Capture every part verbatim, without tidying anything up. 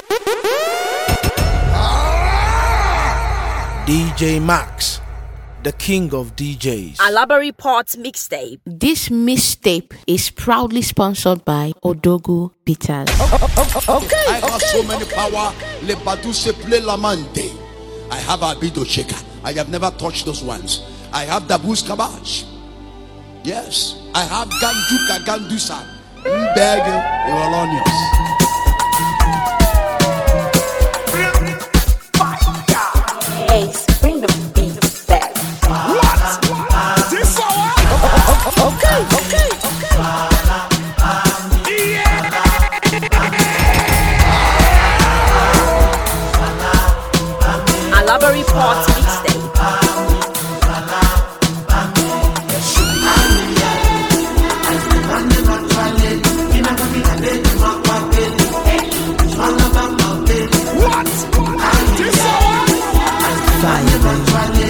D J Max, the king of D Js. Alabari Port mixtape. This mixtape is proudly sponsored by Odogu Peters. Oh, oh, oh, okay, I have okay, so many okay. power. Le Baduse play Lamande. I have a Abido Shaker. I have never touched those ones. I have the Boost Kabash. Yes. I have Ganduka Gandusa. Mbeg Iwalonius. Ace, bring the beat back. What? This hour? Okay, okay, okay. Yeah. Alabari Port mixtape. What? This hour? Fire, baby.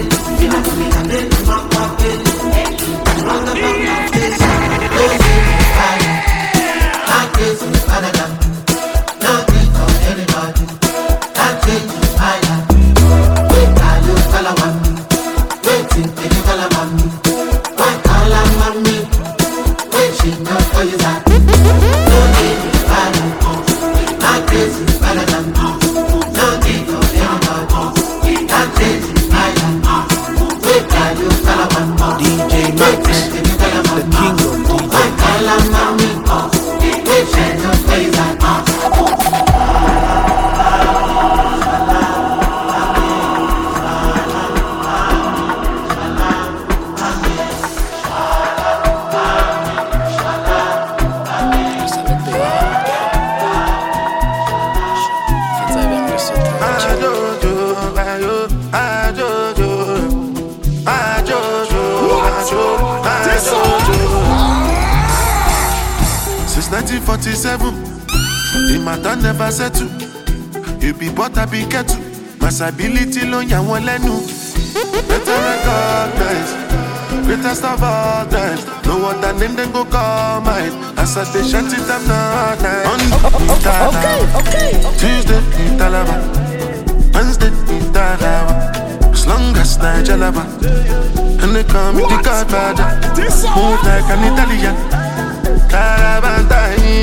nineteen forty-seven, the matter never settle. You be but I be kettle. Massability lo ya won lenu. Better recognize, greatest of all times. No other name then go call mine. As I dey shut it up now night. Okay, okay, okay. Tuesday in Talaba, Wednesday in Talaba. As long as Nigelaba, and they call me the Godfather. Move like an Italian. Carabandai.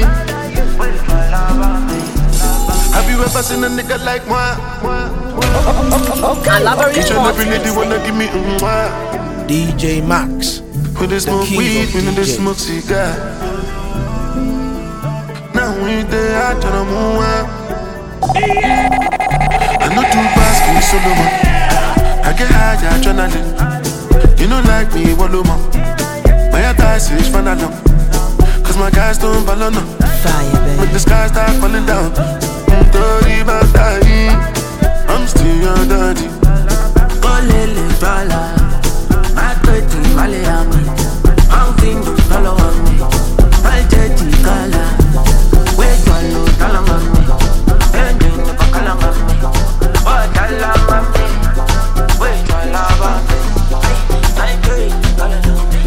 Have you ever seen a nigga like moi? Okay. Each and every lady wanna give me mwah. D J Max, when they smoke weed, when they smoke cigar. Now we there, I try to move on. I know two bars, give me solo man. I get high, I try to. You know like me, wallow man. My attack is fun along. Cause my guys don't follow no. Fire, baby. When the sky start falling down, I'm still your daddy. Olele dollar, my pretty Miami. I'm thinking follow on me. My dirty color, wait for you, tell on me. And then you call on me. What tell on me? Wait for love on me. I pray, color on me.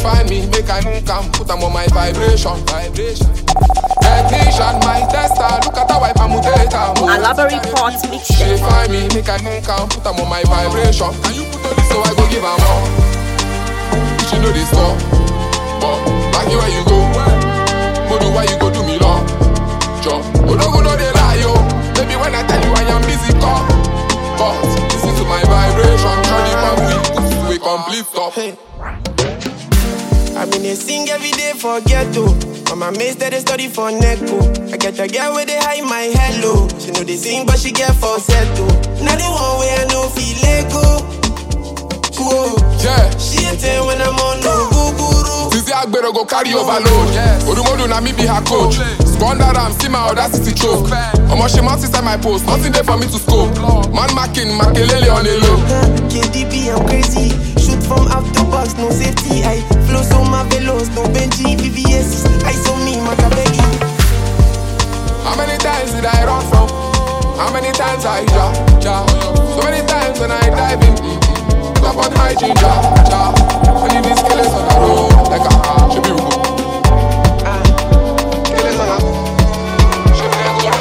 find me, make I come, put them on my vibration, vibration. Technician, my tester, look at how I permutate them. Alabari Port mix. She find me, make I come, put them on my vibration. Can you put on this so I go give her more? She know this stuff, but back here where you go, Modu why you go do me long? Joe, oh no go no they lie yo. Baby when I tell you I am busy, come. But listen to my vibration, turn it one week, this is a complete stop. Hey. I've been a sing every day for ghetto. On my mates that they study for Neko. I get a girl where they hide my hello. She know they sing but she get falsetto. Now the one way I know feel Lego. Cool. Yeah. She ain't tell when I'm on no guru. Tizi Agbero go carry overload. Odumodu na me be her coach. Squander am, see my audacity choke. Omo she mount inside my post, nothing there for me to scope. Man marking, Makelele on a low. K D B I'm crazy. Shoot from out the box, no safety. I flow so marvelous, no Benji, V V S. I saw me, Macabegi. How many times did I run from? How many times I jump, jump? So many times when I dive in. Clap on high ginger, ja. I need these killers on the road, like a car, she be rude. Ah, killers on the road, she be rude.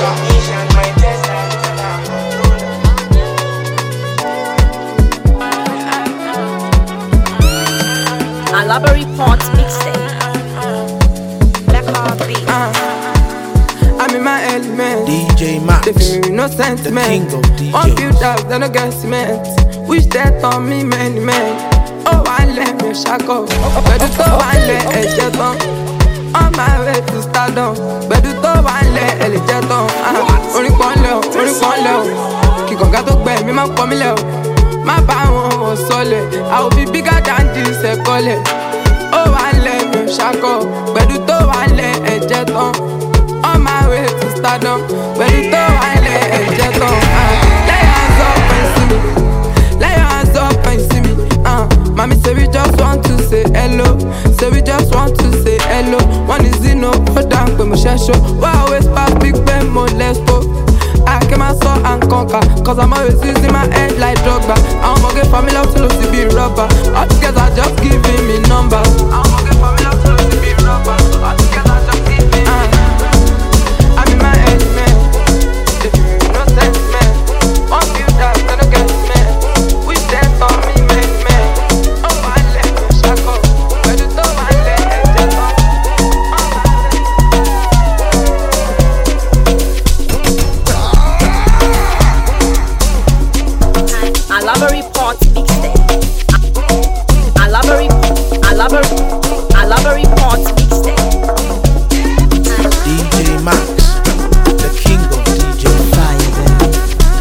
Alabari Port mixtape. Black Heart Beat. I'm in my element. D J Max, they feel me with no sentiment. The king of D Js. One build up, then I get cement. Wish that on me many men. Oh, I let me shack up. But do so I let it jet on. On my way to stardom. But do so I let it jet on. Only one level, only one level. Kiko gato gbe mi ma pon mi le o. Ma ba won mo sole. I will be bigger than this e kole. Oh, I let me shack up. But do so I let it jet on. On my way to stardom. But do so I let it jet on. Lay hands up and see me. Lay your hands up and see me. Uh, mommy say we just want to say hello. Say we just want to say hello. One is in no go down when my share show. Why always pass big ben more let's go. I came and saw and conquer. Cause I'm always using my head like Drogba. I'm gonna get family up to lose to be rubber. All together just giving me numbers. I'm gonna get family up to lose to be rubber. All together just giving me uh, I'm in my head man. No sense man. One few times then I get man. On me, man, man. Oh, my leg, shackle. But it's all my leg, just on. Alabari Port mixtape. Alabari, Alabari, Alabari Port mixtape. D J Max, the king of D J Fire, baby.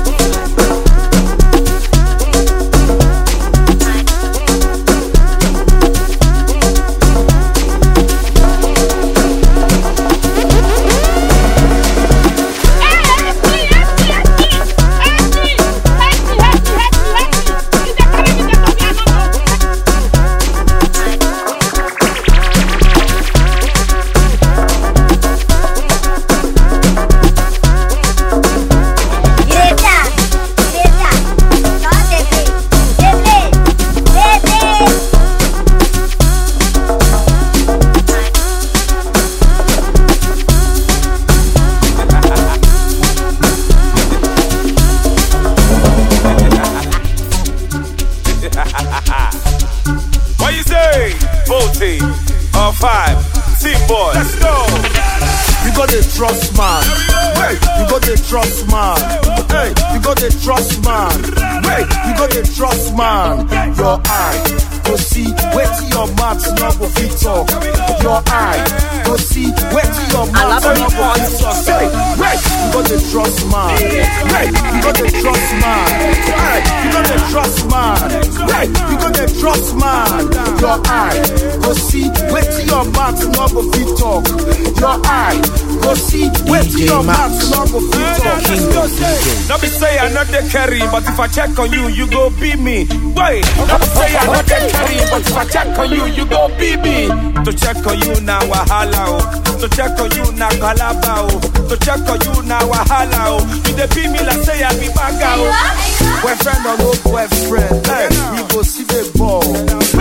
Trust man, hey, you got the trust man, hey, you got the trust man, hey, you got the trust man. Your eye, go see, wait till your mouth not go fit talk. Your eye, go see, wait till your mouth not go fit talk. Hey, hey, you got the trust man, hey, you got the trust man, hey, you got the trust man, hey, you got the trust man. Your eye, go see, wait till your mouth not go fit talk. Your eye, go see, wait till your mouth not go fit talk. Not be say I not the carry, but if I check on you, you go beat me. Wait, not be say I not the carry, but if I check on you, you go beat me. To check on you now, wahala oh. To check on you now, galaba oh. To check on you now, wahala oh. You the beat me like say I be banga oh. Boyfriend or no boyfriend, hey, you go see the ball. Hey,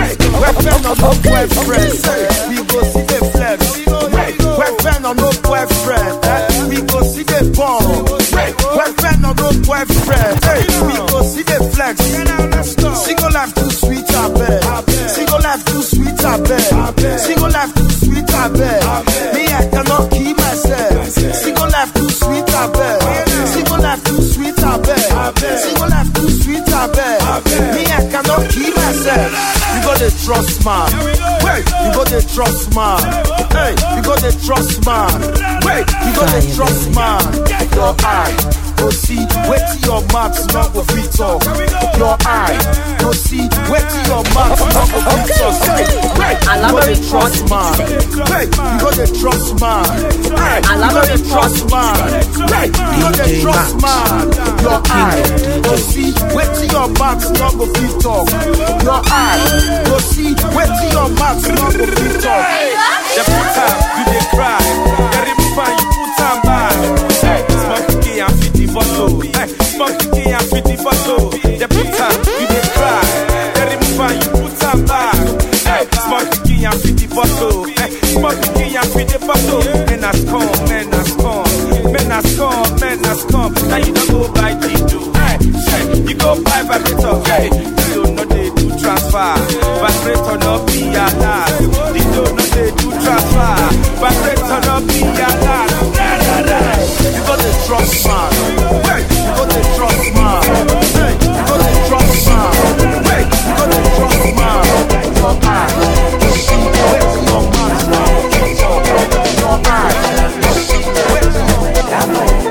boyfriend or no boyfriend, eh, we go see the flex. Hey, boyfriend or no boyfriend, eh, we go see the ball. Hey, boyfriend or no boyfriend, hey, we go see the flex. Single life too sweet, I bet. Single life too sweet, I bet. Single life too sweet, I bet. Me, I cannot keep myself. Single life too sweet, I bet. Single life too sweet, I bet. Single life too sweet, I bet. Me, I cannot keep myself. You got the trust man. Wait, you got the trust man. Hey, you got the trust man. Wait, you got the trust man. Your eye, go see, wait till your mouth not go fit talk. Your eye, go see, wait till your mouth not go fit talk. Hey, wait, you got the trust man. Wait, you got the trust man. Hey, you got the trust man. Wait, you got the trust man. Your eye, go see, wait till your mouth not go fit talk. Your eye, go see, wait till your mouth not go fit talk. The put time, you dey cry. Very fine, you put time back. Hey, smoke key and fifty photo. Hey, smoke key and fifty photo. The put time, you dey cry. Very fine, you put time back. Hey, smoke key and fifty photo. Hey, smoke key and fifty photo. Men has come, men has come, men has come, men has come. Now you don't go buy Tito. Hey, hey, you go buy vibrator. Hey, you don't know they do transfer. Vibrator no be alive. You don't know they do transfer. Vibrator no be alive. You got the trust man. Hey, you got the trust man. Hey, you got the trust man. Hey, you got the trust man. Your eye, you see, wait till your mouth now. Your eye, you see, wait till your mouth.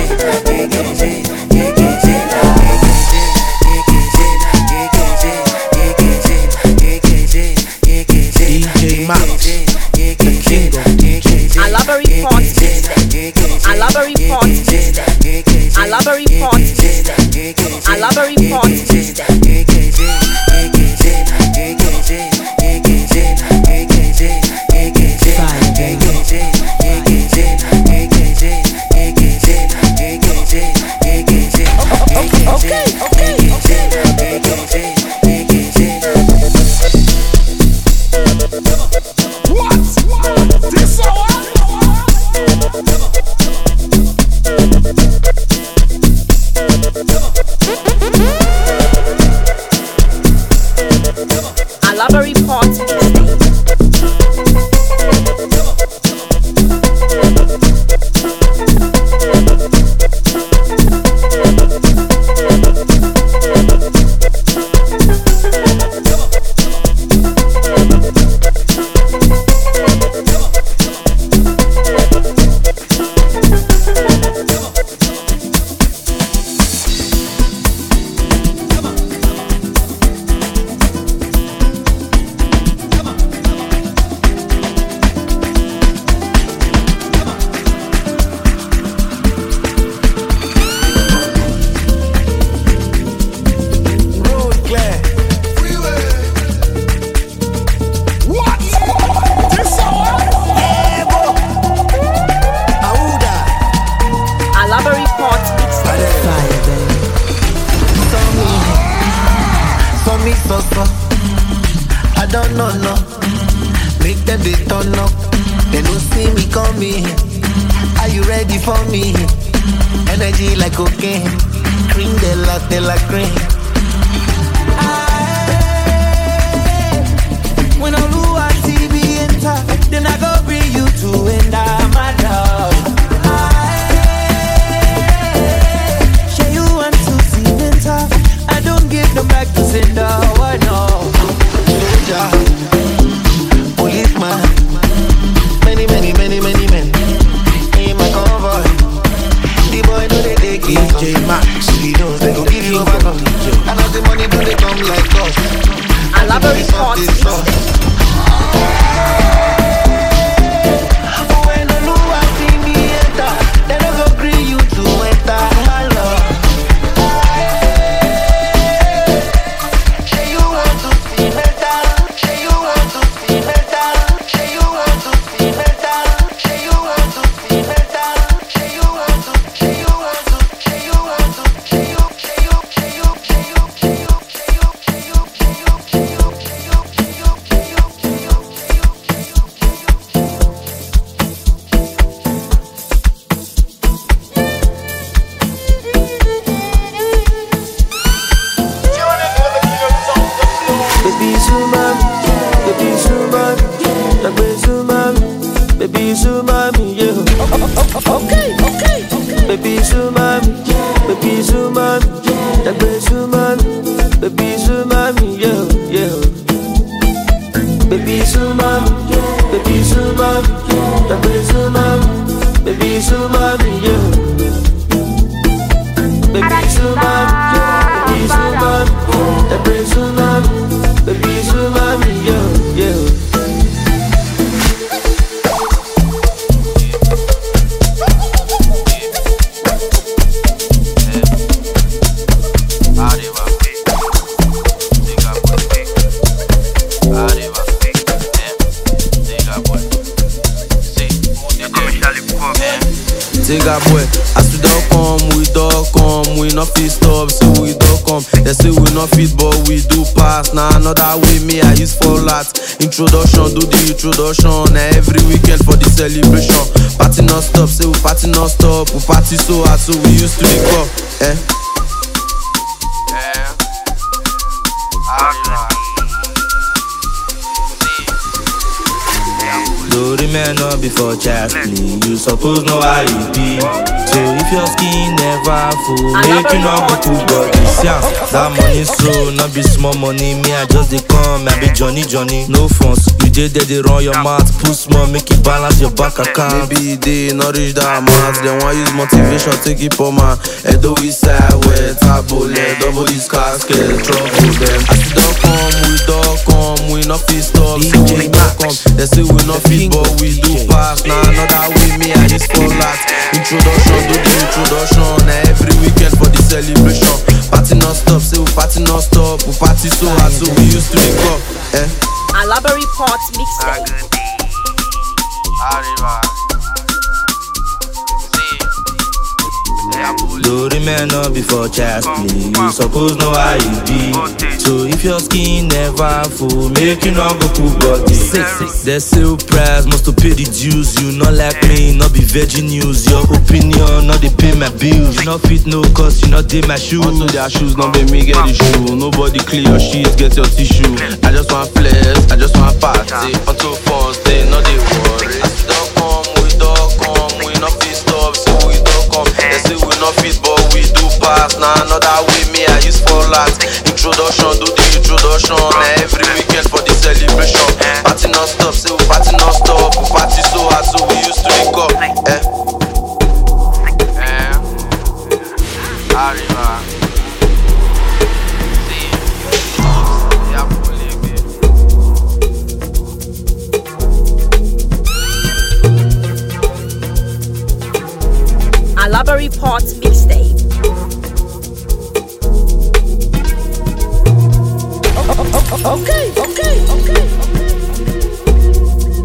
D J Max, the king of D Js. I love a report. I love a report. I love a report. I love a report. Okay, okay, what? This I love a report. D J Max, the king of D Js. okay, okay, okay. Baby Sumami, baby Sumami, baby Sumami, baby Sumami, yeah, yeah. Baby Sumami, baby Sumami, baby Sumami, baby Sumami, yeah. Baby Sumami, baby Sumami, baby Sumami, baby Sumami, yeah, yeah. Take a boy, as we don't come, we don't come, we not fit stop, so we don't come. They say we not fit, but we do pass. Now another way, me I use for that. Introduction, do the introduction. Every weekend for the celebration. Party non stop, say we party non stop. We party so hard, so we used to the cup. Eh? Do the man up before Chaplin. You suppose know how you be. So if your skin never full, make you not go cool body. Yeah, that money so not be small money. Me I just dey come, I be Johnny Johnny. No funds, you did there they run your mouth. Put small, make it balance your bank account. Maybe they not reach that amount. They want use motivation, take it for man. Edo we side where tabule, double this casket, trouble them. As we don't come, we don't come, we not fit stop, so we don't come. They say we not fit, but we do pass. Now another way, me I just fall that. Introduction, do the introduction. Every weekend for the celebration. Party non stop, say we party non stop. We party so hard, so we used to wake up. Eh? Alaba Report mixtape. Do the man up before Chaplin. You suppose know how you be. So if your skin never full, make you not go cool body. The sale price must to pay the dues. You not like me, not be virgin news. Your opinion, not they pay my bills. You not fit no cost, you not take my shoes. Onto their shoes, not make me get the shoe. Nobody clear your shit, get your tissue. I just want flex, I just want party. Until phones, they not they worry. As we don't come, we don't come, we not fit stop, so we don't come. They say we not fit, but we do pass. Now another way, me I use for that. Introduction, do the introduction. Every weekend for the celebration. Party non stop, say we party non stop. We party so hard, so we used to wake up. Eh? Eh? Arriva. Alaba Report mixtape. Okay, okay, okay, okay.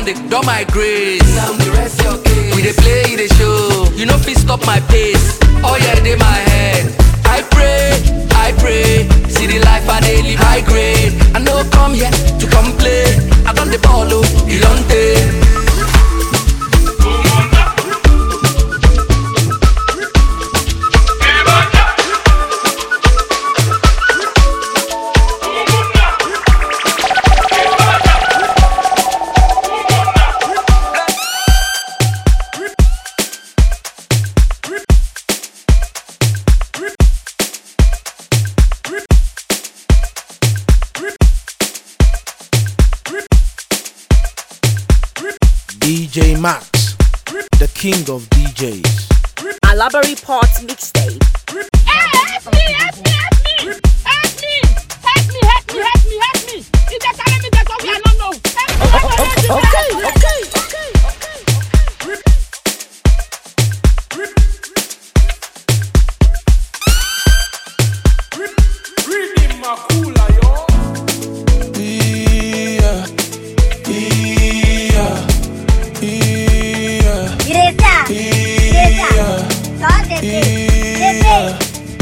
they do my grace. Now the rest your case. We they play the show. You know fit stop my pace. Oh yeah, they my head. I pray, I pray. See the life I they live high grade. I know come here to come play. I done the ball, you don't take. D J Max, the king of D Js. Alaba Report mixtape. Hey, help me, help me, help me, help me, help me, help me, help me, help me. If they tell me that's what we are not know. Okay, okay, okay, okay. Reading my cooler, yo. Yeah, yeah, yeah. Greta, Greta, toate Yeah,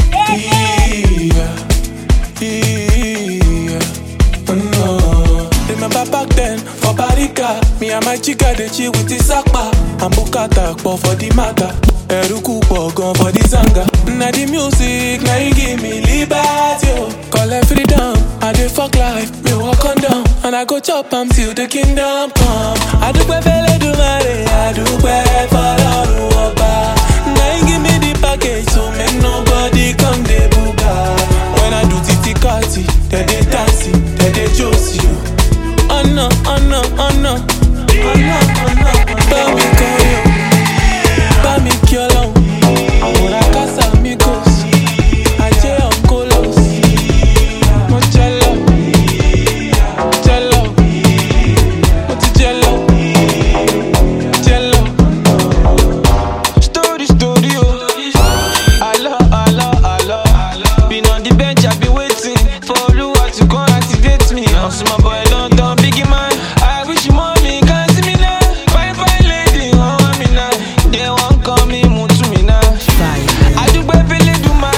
yeah, no. Remember back then, for Barika, me and my chica, they chill with the Sakpa. And Bukata, for the matter. Eruku, gun for the Zanga. Now the music, now you give me liberty. Call it freedom, I dey fuck life, me walk on down. And I go chop am till the kingdom come. I do pay fele do mare, I do pay for all over. Now you give me the package, so make nobody come de buga. When I do titi kati, they dey dancing, they dey josie. Oh no, oh no, oh no, oh no, oh no. Baby, call you, baby, kill on. Ahora casa amigos, ayer on colos. Mochelo, chelo, mochelo, chelo. Story, story, oh. Hello, hello, hello. Been on the bench, I be waiting for Oluwa to come activate me. I'm my boy London, biggie man. I wish you money, can't see me now. Fine, fine lady, oh, I'm in now. They won't call me, move to me now. I do baby, do my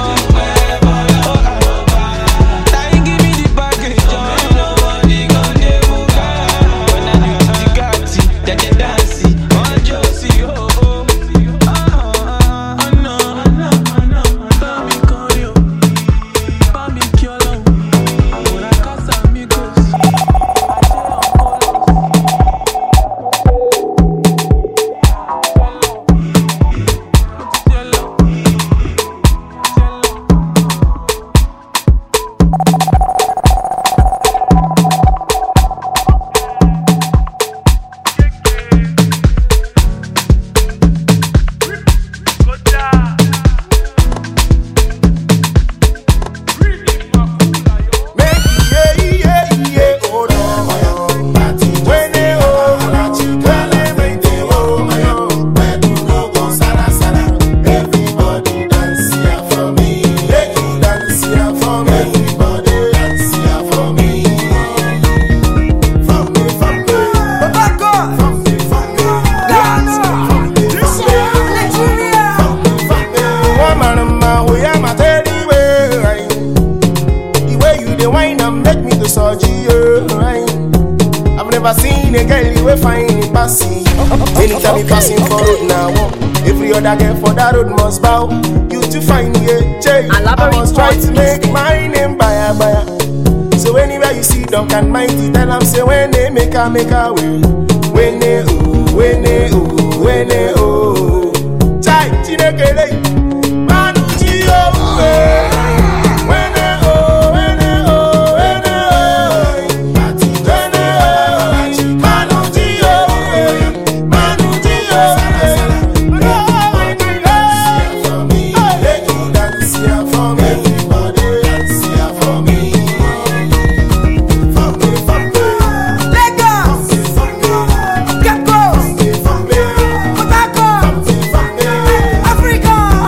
now you give me the package, oh, nobody gon' dey buga. When I do the Gatti, they dey dance, oh, Josie, oh, oh. Oh, oh, no, no, no, baby, call you, baby, kill on. Ahora casa amigos, anytime you passing for road now, every other girl for that road must bow. You to find me, Jay. I must try to make my name buyer, buyer. So anywhere you see Dunk and Mighty, tell them say when they make a make a way. When they oh, when they oh, when they oh. Chai, chinekele, manuchi oh. When they oh, when they oh, when they oh. When they oh, manuchi oh, manuchi oh. Africa.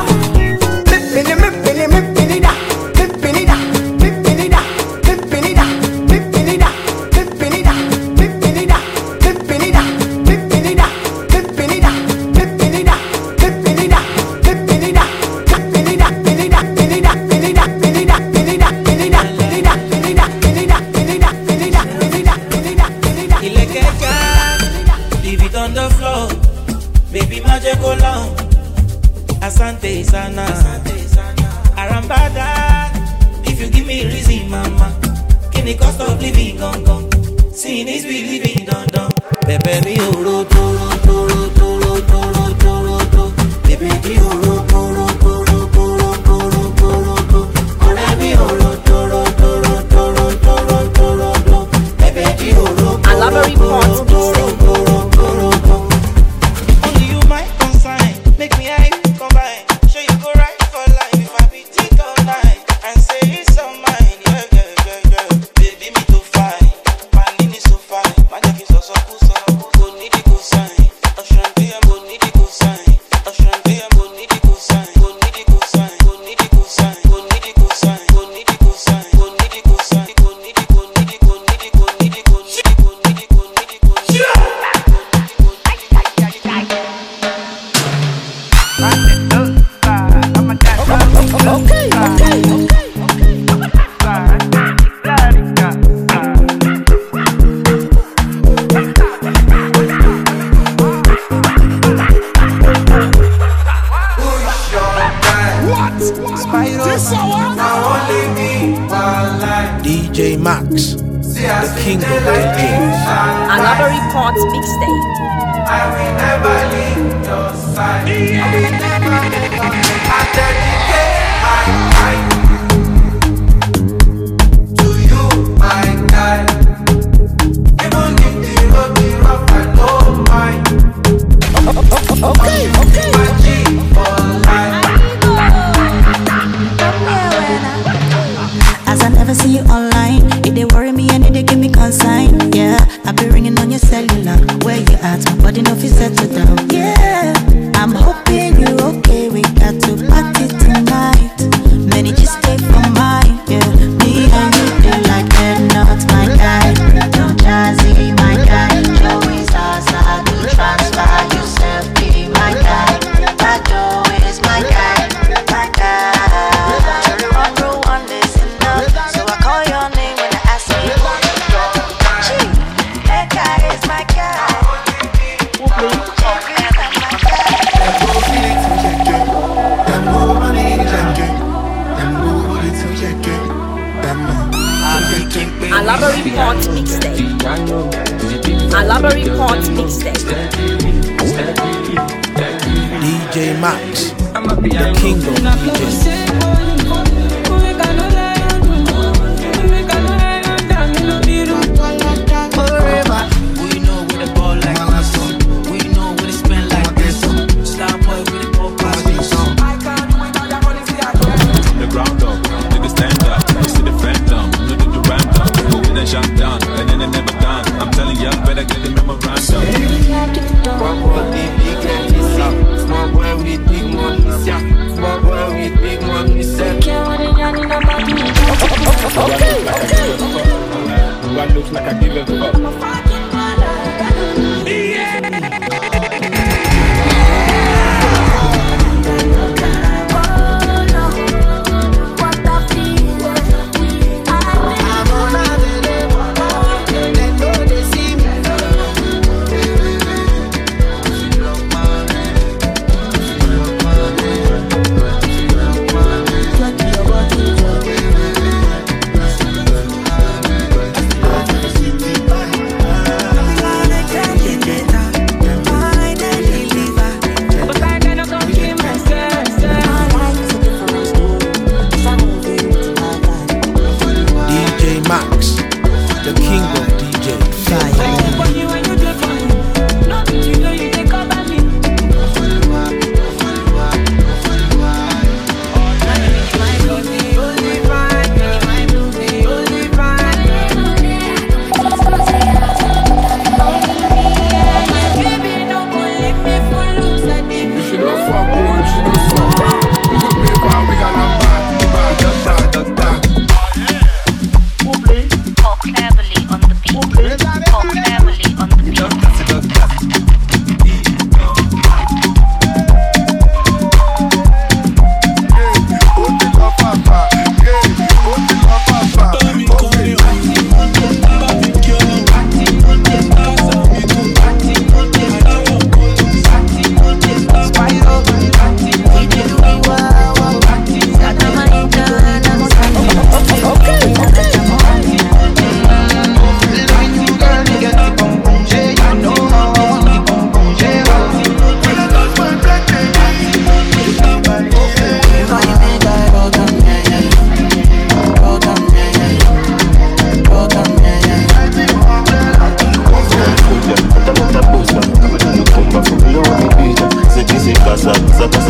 Asante Sana. Arambada, if you give me reason, mama. Can the cost of living gone gone? Seeing is believing, done done. Pepe mi oro toro toro toro toro toro toro. Pepe mi oro toro toro toro toro toro toro. Ore mi oro toro toro toro toro toro toro. Pepe mi oro. Alaba Report mixtape. Only you my consign. Make me high combine. Show you go right for life. If I be tick all night and say it's all mine, yeah yeah yeah yeah. Baby me too fine, panini so fine. My jacket so so cool so cool. Need to go sign. Ashanti and go need to go sign. Ashanti and go need to go sign. Go need to go sign. Go need to go sign. Go need to go sign. Go need to go sign. Go need to go sign. Go need to go need to go need to go need to go need to go need to go need to go need to go. Okay, okay, D J Max, the king of D Js. Alaba Report mixtape. I will never leave your side. I will never leave your side. I dedicate my life to you, my guy. Even if the road be rough, I don't mind. Okay, okay. My G for life. As I never see you online, it they worry me and it they give me consign. Yeah, I be ringing on your cellular. Where you at? My body no fit settle down. Yeah, I'm hoping you okay. We got to party tonight. Many just stay for mine. Yeah, me and you feel like they're not my guy. No Jazzy, my guy. Joey Zaza, do transfer yourself, be my guy. That Joe is my guy, my guy. Cherry one roll one is enough, so I call your name when I ask me. Gee, that guy is my guy. Alaba Report mixtape. Alaba Report mixtape. D J Max, the king of D Js. We know where the ball like this. We know where to spend like this. Star boy with the ball pass this. The ground up, niggas stand up. You see the phantom, no the Durant. Moving and shut down, and then they never done. I'm telling y'all, better get the memorandum. Small boy with big money, small boy with big money, small boy with big money. Okay, okay. One looks like I give it up.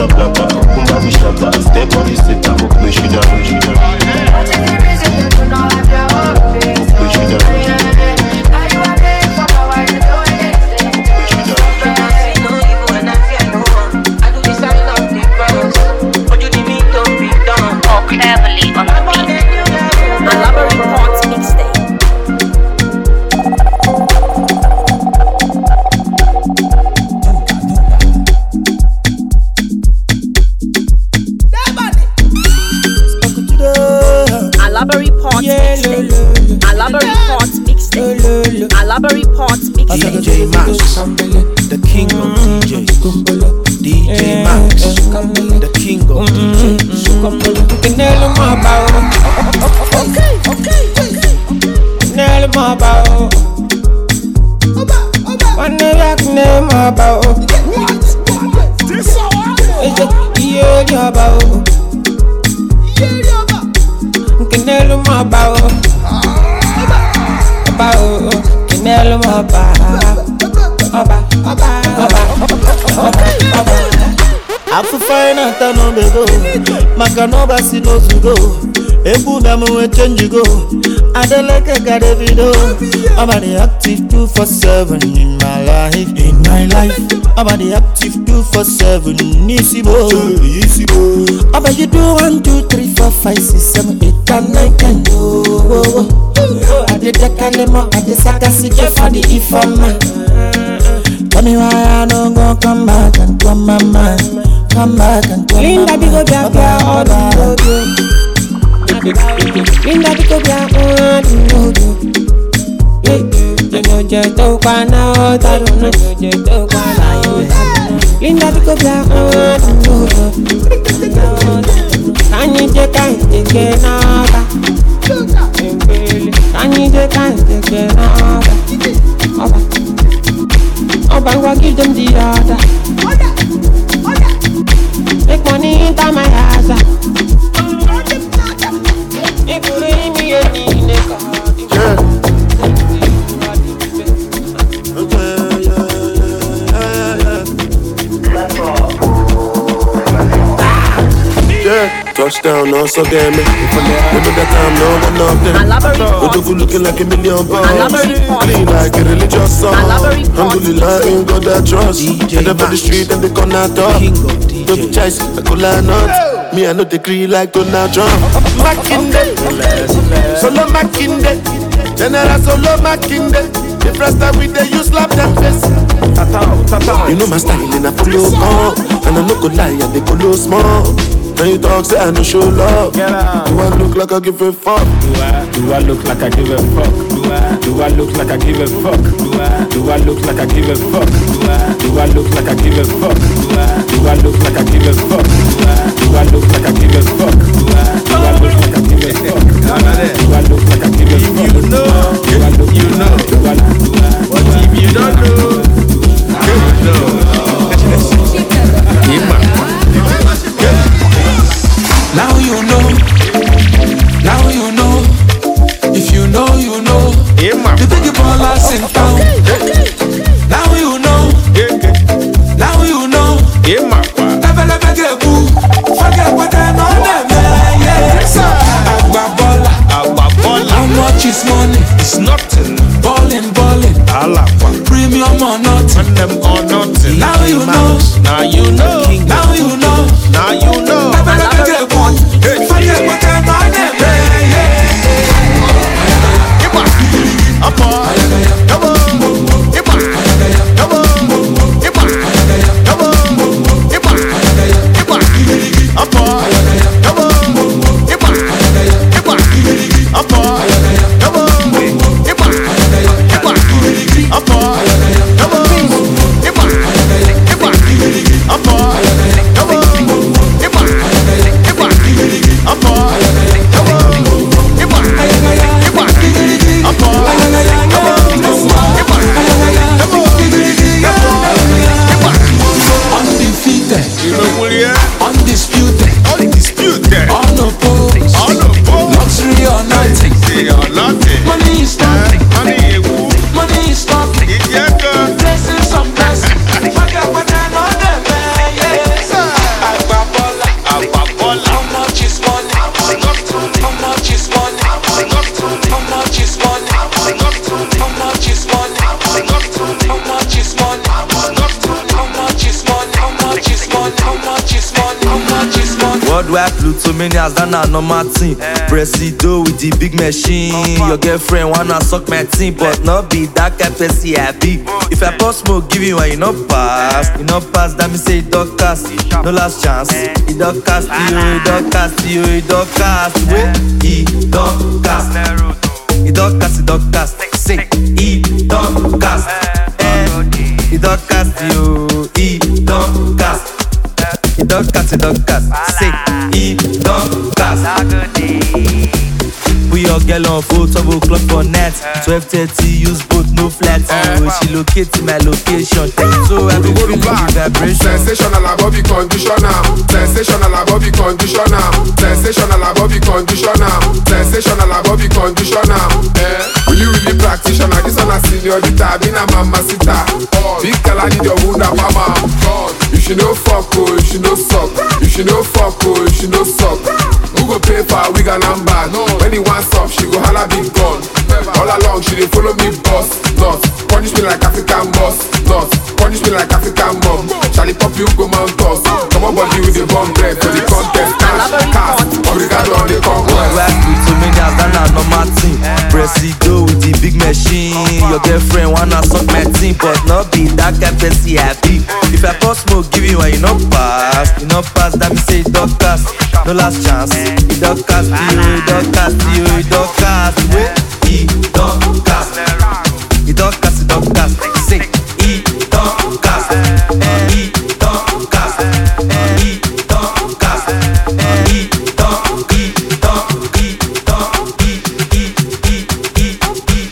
blabla. Kumba bishata, step on the set, I'm up with you down. Heavily on the beat. Alaba Reports mixtape. Alaba Reports mixtape. Alaba Reports mixtape. Alaba Reports mixtape. D J Max, the king of D Js. D J Max, the king of D Js. Okay, okay, okay. Nell Mabao. One neck name about. What? This hour? Is it yeah, about? Yeah, about. Nell Mabao. About. Nell Mabao. I feel fine and I know they go. Makanova see no to go. Ebu na mu change go. I don't like a got a video. I'm an active two for seven in my life. In my life, I'm an active two for seven. Easy boy, easy boy. How about you do one, two, three, four, five, six, seven, eight, and nine, ten. Oh, I did the kalemo, I did Sakasi for the informer. Tell me why I don't go come back and come my mind. Come back and come Linda my go back there all the Linda go back all the You know just to pana I don't know just to pana Linda go back all the Can you take time to get out? Can you take time to get out? Oh, but what give them the order? Make money into my house. If you bring me a nigga. Yeah, touchdown, no so damn it. Remember that time, no one of them. Odogu looking like a million pounds. Clean like a religious song. Alhamdulillah, ain't got that trust. Head up on the street and they corner talk. No be choice, I could lie not. Me, I know the degree like Donald Trump. Mackinday, solo Mackinday. General solo Mackinday. The first time we dey use slap them face. You know my style and I follow up. And I no go lie and they follow small. Now you talk say I no show love. Do I look like I give a fuck? Do I, do I look like I give a fuck? Do I, do I look like I give a fuck? Do I, do I look like I give a fuck? Do I, do I look like I give a fuck? Do I, do I look like I give a fuck? Do I, do I look like I give a fuck? Do I, do I look like I give a fuck? Do I look like I give a fuck? You know, you know, what if you don't know? You know. Now you know, now you know. If you know, you know. The big ballers in town. Now you know, now you know. Never, never get boo. Forget what I know them. Agba baller, agba baller. How much is money? It's nothing. Ballin', ballin'. Premium or nothing. Them or nothing. Now you know, now you know, now you know, now you know. Never, never get boo. Forget what I know them. Up on, come on, come on, come on, come on, come on, come on, up on, come on, come on, up on, come on, come on, up on, come on, up on, come on, up on, up on. Undefeated, undisputed, undisputed, unopposed, unopposed, luxury or nothing, money is nothing, money is nothing, blessings on blessings, forget what I know them, yes, Worldwide Plutomanias, that na normal thing. Presido with the big machine. Your girlfriend wanna suck my team, but not be that kind person I be. If I pour smoke, give you one, you no pass. You no pass, that me say it don't cast. No last chance. It don't cast you, it don't cast you, it don't cast. Wait, it don't cast. It don't cast, it don't cast. Say, it don't cast. Eh, it don't cast you, it don't cast. It don't cast, it don't cast. Say, it don't cast. We all get on full double clock for net. twelve thirty, use both, no flats. Oh, she locate my location. So I be feeling the vibration. Sensational Bobby conditioner. Sensational Bobby conditioner. Sensational Bobby conditioner. Sensational Bobby conditioner. Eh, really, really practitioner. This one a señorita, been a mama sita. Big girl, I need your wound up, mama. If she no fuck, oh, if she no suck. If she no fuck, oh, if she no suck. Who go pay for a wig and number? When he wants up, she go holla big gun. All along, she dey follow me boss. Not punish me like African boss. Not punish me like African mom. Charlie pop you go mount toss. Come on, body with the bomb bread for the contest. Cash, cash, obrigado on the conquest. Worldwide Plutomanias, that na normal thing. Presido with the big machine. Your girlfriend wanna suck my team, but not be that kind person I be. If I pour smoke, give you one, you no pass. You no pass, that me say it don't cast. No last chance. It don't cast you, it don't cast you, it don't cast. Wait, it don't cast. It don't cast, it don't cast. Say, it don't cast. Eh, it don't cast. Eh, it don't cast. Eh, it don't, it don't, it don't, it, it, it, it,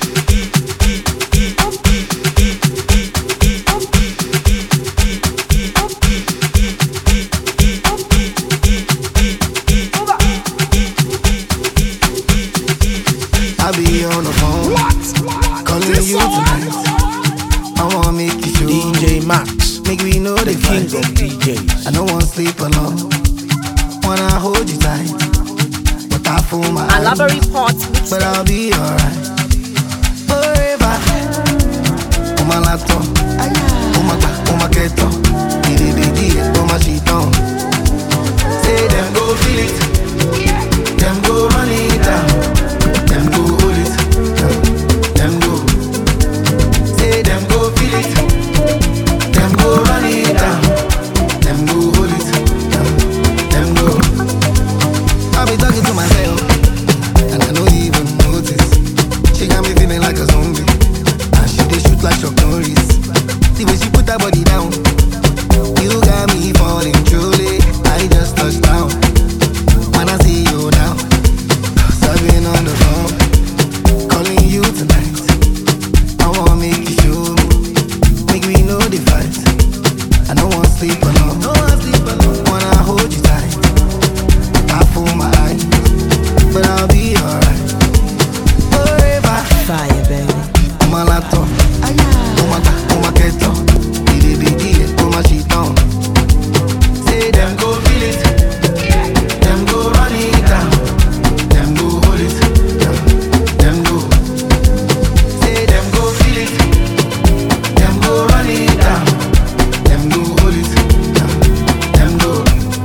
I be on the phone, calling you tonight. I wanna make you sure. D J Max, make we know the king of D Js. I don't wanna sleep alone. Wanna hold you tight, but I fool my I love a report. But I'll be alright. Forever. On my laptop, on my back, on my keto. Did it, did it, on my sheet on. Say them go feel it, them go run it down. Them go hold it, them go. Say them go feel it, them go run it down. Them go hold it, them go. I be talking to myself, and I don't even notice. She got me feeling like a zombie, and she dey shoot like Chuck Norris. The way she put her body down, you got me falling truly. I just touched down. When I see you now, I've been on the phone, calling you tonight. I wanna make you sure, make we know the fight. I don't wanna sleep alone, wanna hold you tight. I fool my eyes, but I'll be alright. Forever, fire baby. On my laptop, on my back, on my keto. Did it, did it, on my sheet on. Say them go feel it, them go run it down. Them go hold it, them go. Say them go feel it, them go run it down. Them go hold it, them go.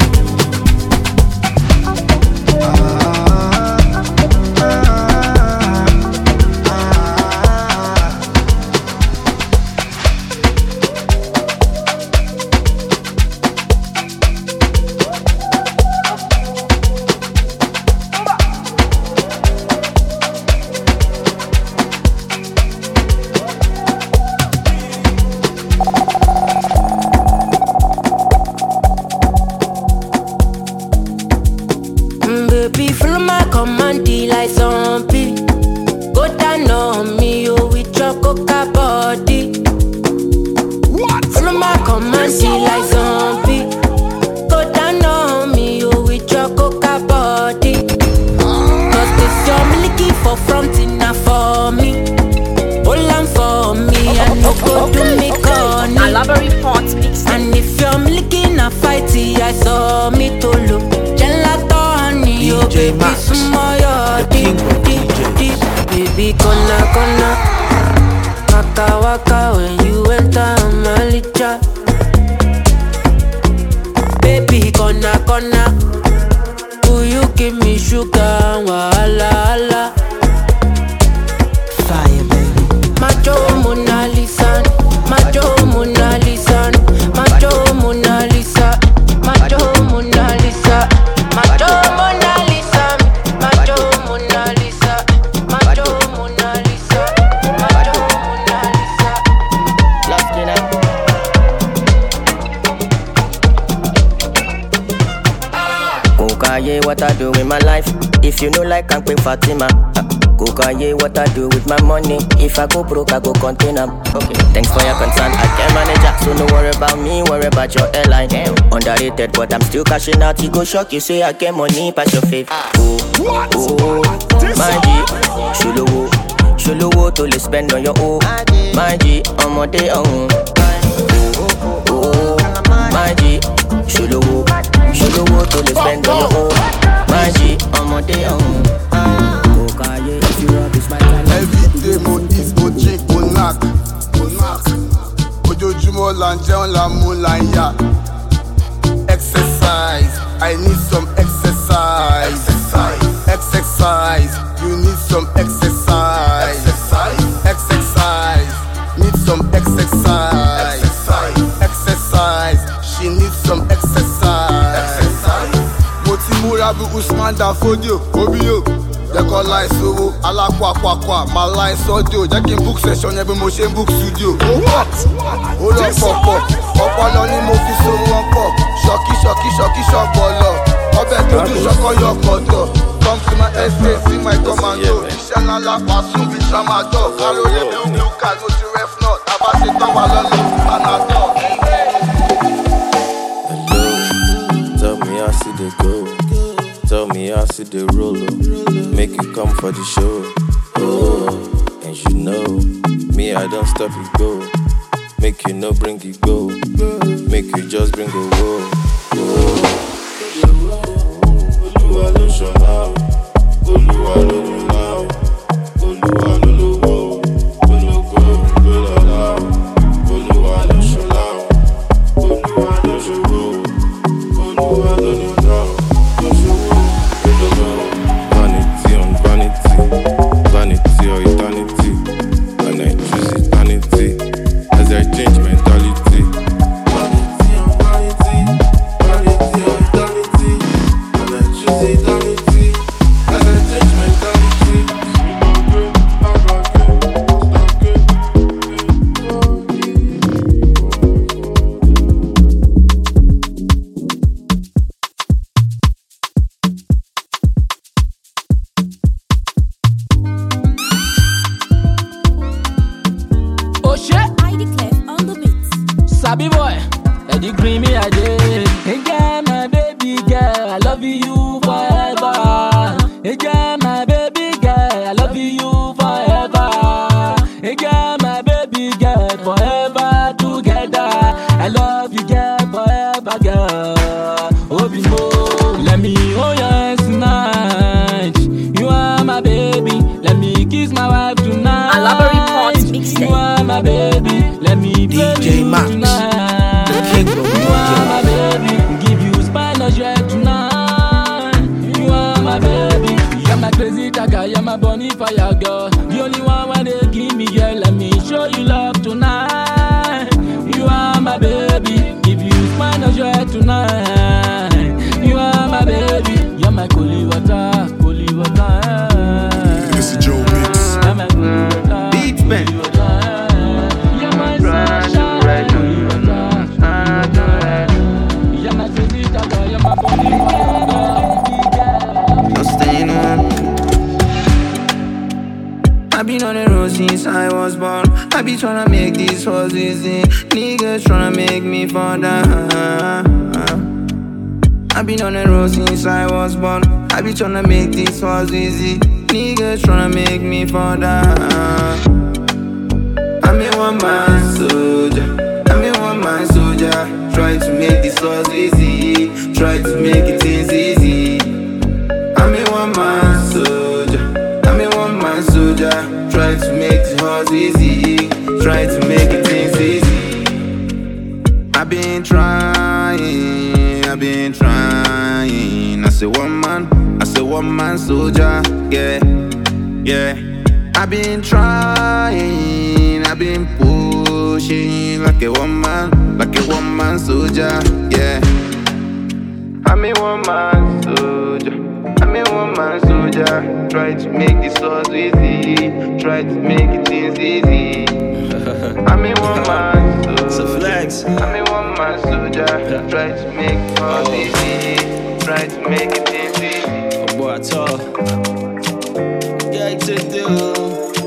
Mm, baby, follow my command, like zombie. Go down on me, oh, with your coca body. What? Follow my command, like zombie. Go down on me, oh, with your coca body. Cause this your milky for front enough for me. Hold on for me, and no go to me corny. I love a report. And if you're milky a fighty, I saw me to look. D J Max, the king of D Js. Baby, gonna, gonna waka, waka when you enter my licha. Baby, gonna, gonna give me sugar, wahala, hala. Fire, baby. Macho Mona Lisa, Macho Mona Lisa, Macho Mona Lisa, Macho Mona Lisa, Macho Mona Lisa, Macho Mona Lisa, Macho Mona Lisa, Macho Mona Lisa. Lost in it. Kokaye, what I do with my life? If you know like I'm Queen Fatima. Kokaye, what I do with my money? If I go broke, I go contain them. Okay, thanks for your concern. I can manage it, so no worry about me, worry about your airline. Damn. Underrated, but I'm still cashing out. You go shock, you say I get money, pass your fave. Oh, oh, my G, Shuluwo, Shuluwo to le spend on your own. My G, on my day on. Oh, oh, my G, Shuluwo, Shuluwo to le spend on your own. My G, on my day on. Everyday mo eat, mo drink, mo knack, mo knack. Ojoojúmọ́ la ń jẹun, la mú, la ń yà. Exercise, I need some exercise. Exercise, exercise, you need some exercise. Exercise, exercise, need some exercise. Exercise, exercise, she needs some exercise. Exercise. Mo ti múra bí Usman da Fodio, Obio. Jẹ́ kọ́ láì sówó, alákwàkwàkwà, máa láì sọ́díò. Jẹ́ kí n book session yẹn bí mo ṣe ń book studio. Ó lọ pọ̀pọ̀, ọpọlọ ni mo fi so wọn pọ̀. Ṣọ̀kí ṣọ̀kí ṣọ̀kí ṣọ̀bọ̀lọ̀, ọbẹ̀ tó dùn ṣọkọ yọ kọ̀tọ̀. Come to my estate, see my commando. Iṣẹ́ ńlá lápá sún bí tramadol. Kárólé bí blue card, mo ti ref not. Àbáṣe tán wà lọ́lọ́, Panadol. Hello, tell me how see they go. Tell me how see they roll, oh. Make you come for the show, oh. And you know, me I don't stop you go. Make you no bring it go. Make you just bring a whoa, oh. Olúwa ló ṣọlá, Olúwa ló lọ́lá, Olúwa ló lówó, ológo ló lọ́lá, Olúwa ló ṣọlá, Olúwa ló ṣòwò, Olúwa ló lọ́lá. Vanity on vanity, vanity or eternity. And I choose eternity as I change mentality. Vanity on vanity, vanity or eternity. And I choose eternity as I change mentality. Sabi boy, Eddie Green me I did. Hey girl, my baby girl, I love you forever. Hey girl, my baby girl, I love you forever. Hey girl, my baby girl, forever together. I love you, girl, forever, girl. Oh, before, let me hold your hands tonight. You are my baby, let me kiss my wife tonight. Alabari Port mixtape. You are my baby, let me D J Max, the king of D J. You are my baby, give you spinal jet tonight. You are my baby, you're my crazy tiger, you're my bunny fire girl. The only one when they give me, girl, let me show you love tonight. You are my baby, give you spinal jet tonight. You are my baby, you're my cool water, cool water. This is Joe Mix. You're my cool water, Beats man. You're my sunshine. You're my crazy tiger, you're my bunny fire. I've been on the road since I was born. I be tryna make this hoes easy. Niggas tryna make me fall down. I've been on the road since I was born. I be tryna make this hoes easy. Niggas tryna make me fall down. I'm a one man soldier. I'm a one man soldier. Try to make this hoes easy. Try to make it easy. I'm a one man soldier. I'm a one man soldier. Try to make the horse easy. Try to make it easy. I've been trying, I've been trying. I say one man, I say one man soldier, yeah, yeah. I've been trying, I've been pushing like a one man, like a one man soldier, yeah. I'm a one man soldier, I'm a one man soldier. Try to make this sauce easy, try to make it things easy. I'm a one man soldier, it's a flex. I'm a one man soldier. Try to make it sauce easy, try to make it things easy. Oh boy, I talk. Yeah, to do.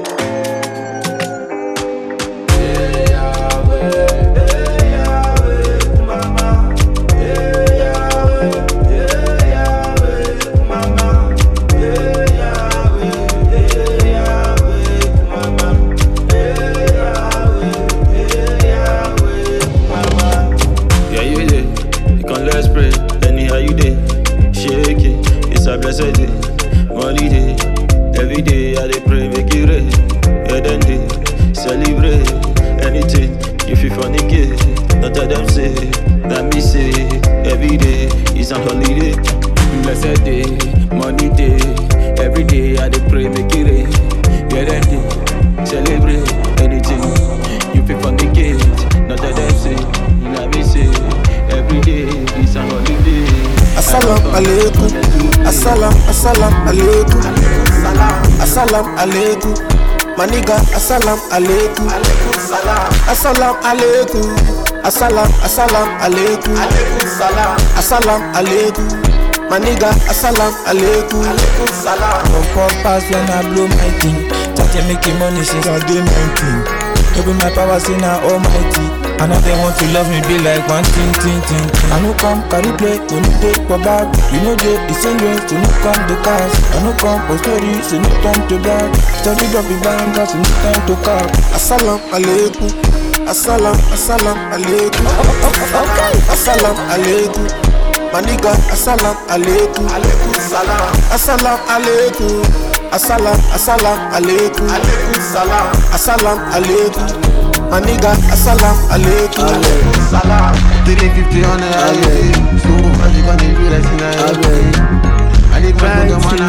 Blessed day, money day. Every day I dey pray, make it rain. Yeah, then they celebrate anything. If you fornicate, not of them say, that me say. Every day is a holiday. Blessed day, money day. Every day I dey pray, make it rain. Yeah, then they celebrate anything. If you fornicate, not of them say, that me say. Every day is a holiday. Assalam alaikum, assalam, assalam alaikum, assalam alaikum, my nigga, assalam alaikum, assalam alaikum, assalam, assalam alaikum, assalam alaikum, my nigga, assalam alaikum. From pop pass when I blow my thing, started making money since I do nineteen. Maybe my power say now almighty. I know they want to love me, be like one thing, thing, thing, thing. I no come carry play, we no take for back. You know they the same way, so no come the cars. I no come for story, so no time to back. Study drop the band, so no time to car. Assalam alaikum, assalam, assalam alaikum, assalam alaikum, my nigga, assalam alaikum, assalam alaikum, assalam, assalam alaikum, assalam alaikum. My nigga, assalam alaikum. three fifty on the highway. So much you gonna be like in the I need my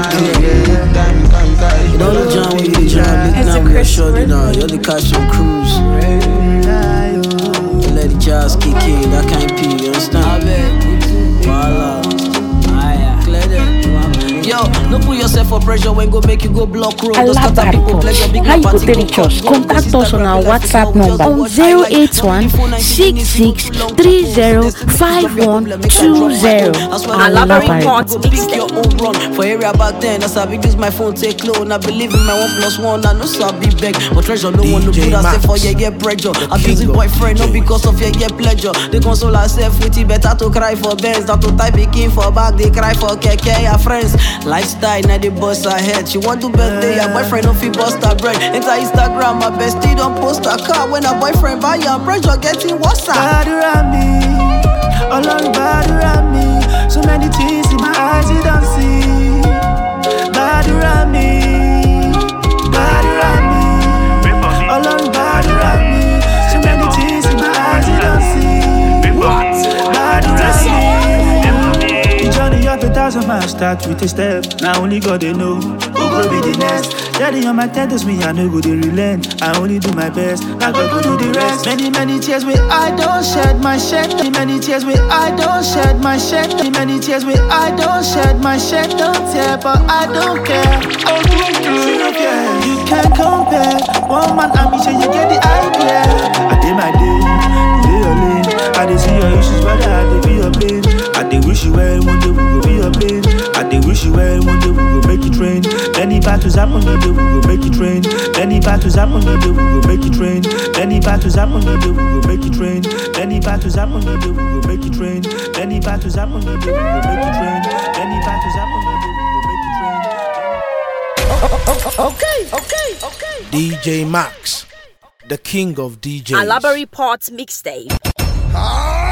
money. You don't John when you drive, big now we are shorty now. You're the cash on cruise. You let the jazz kick in, that can't pee, you understand? Voila. Yo, no put yourself for pressure when go make you go block road. Those kind of people pleasure big. How you go reach us? Contact us on our WhatsApp number on zero eight one six six three zero five one two zero. Alabari Port, pick your own run. For area back then, that's how big this my phone take low. And I believe in my one plus one, I know so I be back. But treasure, no one to put herself for your yeah pressure. Abusing boyfriend, not because of your yeah pleasure. They console herself with it, better to cry for Benz, than to type it in for back. They cry for keke, her friends. Lifestyle, now they bust her head. She want to birthday, her boyfriend don't feel bust her bread. Enter Instagram, my bestie don't post her car. When her boyfriend buy her pressure, getting what's up? Bad around me, all on bad around me. So many things in my eyes you don't see. Bad around me, bad around me, all on bad around me. So many things in my eyes you don't see. What? Bad around me. Journey of a thousand miles start with a step. Now only God they know who will be the next. Daddy on my tenders, me I know go they relent. I only do my best, I God go do the rest. Many many tears where I don't shed my shed. Many many tears where I don't shed my shed. Many many tears where I don't shed my shed. Don't tear, but I don't care. Oh, you don't care. You can't compare. One man and me, so you get the idea. I did my day, day your lane. I did see your issues, but I did be your pain. I did wish you well, one day we go be your pain. I did wish you well, one day we go make it rain. Many battles happen, one day we go make it rain. Many battles happen, one day we go make it rain. Many battles happen, one day we go make it rain. Many battles happen, one day we go make it rain. Many battles happen, one day we go make it rain. Many battles happen, one day we go make it rain. Okay, okay, okay. D J Max, the king of D Js. Alabari Port mixtape. Ah!